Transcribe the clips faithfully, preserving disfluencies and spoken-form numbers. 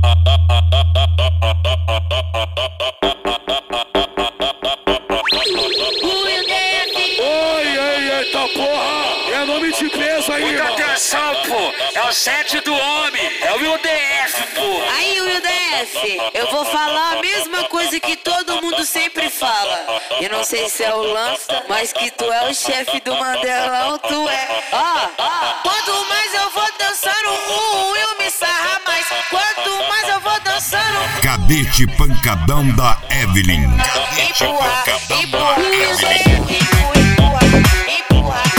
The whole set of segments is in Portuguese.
Nome de peso aí, muita irmão. atenção, pô. É o sete do homem. É o Will D F, pô. Aí, Will D F, eu vou falar a mesma coisa que todo mundo sempre fala. Eu não sei se é o Lança, mas que tu é o chefe do Mandelão, tu é. Ó, ó. Quanto mais eu vou dançando, o Will me sarra mais. Quanto mais eu vou dançando. Cadete Pancadão da Evelyn. Cadete Empurra, Pancadão empurra, da Evelyn. empurra, empurra, empurra.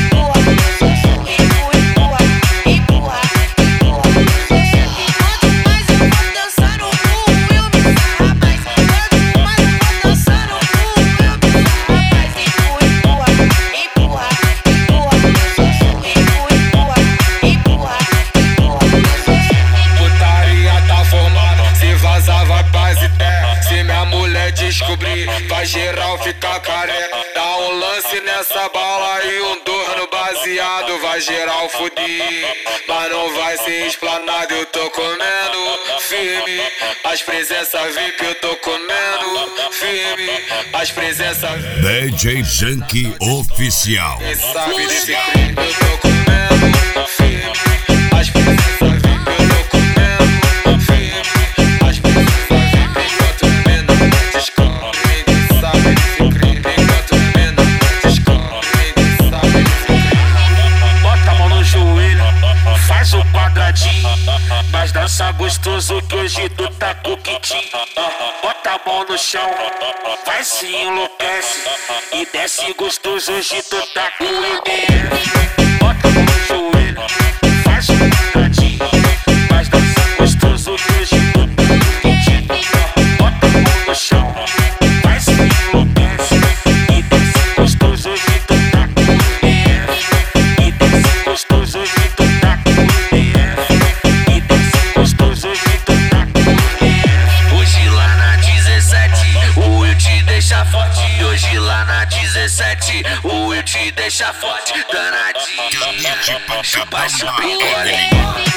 Descobrir, pra geral ficar careca. Dá um lance nessa bala e um dor no baseado. Vai geral fudir, mas não vai ser explanado. Eu tô comendo firme, as presenças V I P eu tô comendo firme, as presenças D J Junk Oficial. quem sabe desse crime eu tô comendo firme, as presenças V I P eu tô comendo firme, as presenças V I P enquanto menor não descobre. Ninguém sabe desse crime enquanto menor não descobre. Ninguém sabe desse crime. Bota a mão no joelho, faz o quadradinho, mas dança gostoso que hoje tu tá com quitinho. Bota a mão no chão, vai se enlouquece e desce gostoso, hoje tu tá com E D F. Bota a mão no joelho, faz um quadradinho, mas dança gostoso que hoje tu tá com quitinho. Bota a mão no chão, vai se enlouquece e desce gostoso, hoje tu tá com E D F. E desce gostoso, hoje tu tá com E D F. E desce gostoso, hoje tu tá com E D F. Hoje lá na dezessete, o Will te deixa forte. Hoje lá na dezessete, o Will te deixa forte. Danadinha, chupa, chupa, engole.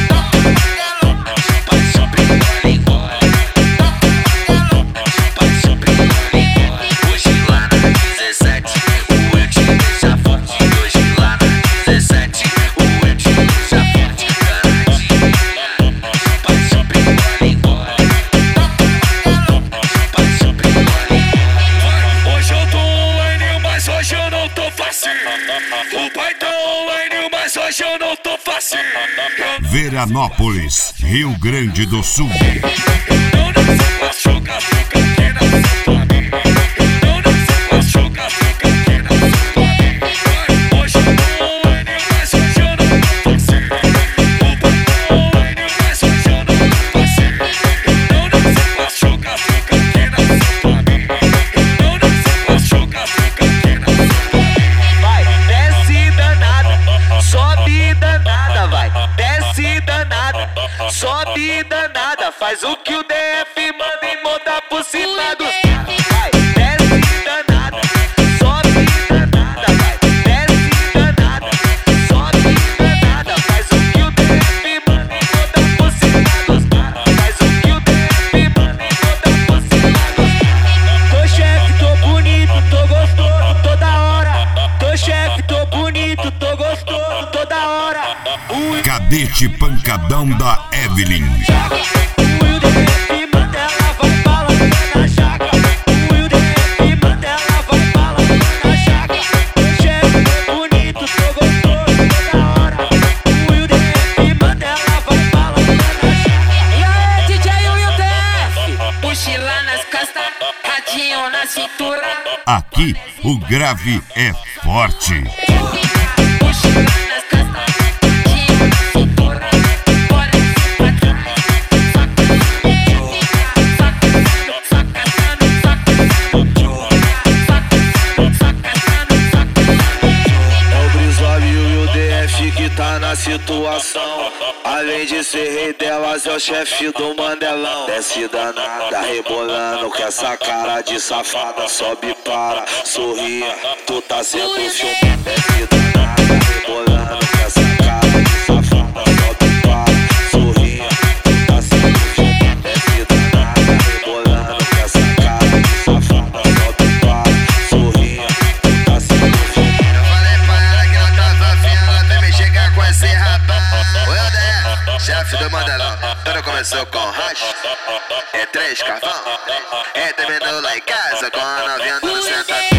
O pai tá online, mas hoje eu não tô fácil. Veranópolis, Rio Grande do Sul. Eu não nasci pra chocar, fica aqui na sua mim. Eu não nasci pra chocar, fica aqui na sua mim. Hoje eu tô online, mas hoje eu não tô fácil. O pai tá online, mas hoje eu não tô fácil. Eu não nasci pra chocar, fica aqui na sua mim. Eu não nasci pra chocar, fica aqui na sua mim. Sobe danada, vai, desce danada, sobe danada, faz o que o D F manda e monta por cima dos caras. Vai, desce danada, sobe danada, vai, desce danada, sobe danada, faz o que o D F manda e monta por cima dos caras. Faz o que o D F manda e monta por cima dos caras. Tô chefe, tô bonito, tô gostoso toda hora. Tô chefe, tô bonito, tô gostoso toda hora. Cadete Pancadão da Evelyn. O Will D F manda, ela vai balançando na jaca. O Will D F manda, ela vai balançando na jaca. Tô chefe, tô bonito, tô gostoso toda hora. O Will D F manda, ela vai balançando na jaca. E aí, D J Will D F, mochila nas costas, radinho na cintura. Aqui o grave é forte. Mochila nas costas, radinho na cintura. Bora pra trás, facando, facando, facando, facando, facando. É o Brizola e o Will D F que tá na situação. Além de ser rei delas, é o chefe do Mandelão. Desce danada, rebolando com essa cara de safada. Sobe para, sorria, tu tá sendo filmado. Desce danada, rebolando com essa cara de safada. Sobe para, sorria, tu tá sendo filmado. Mandelão, tudo começou com racha. É três carvão, é terminou lá em casa com a novinha dando sentadão.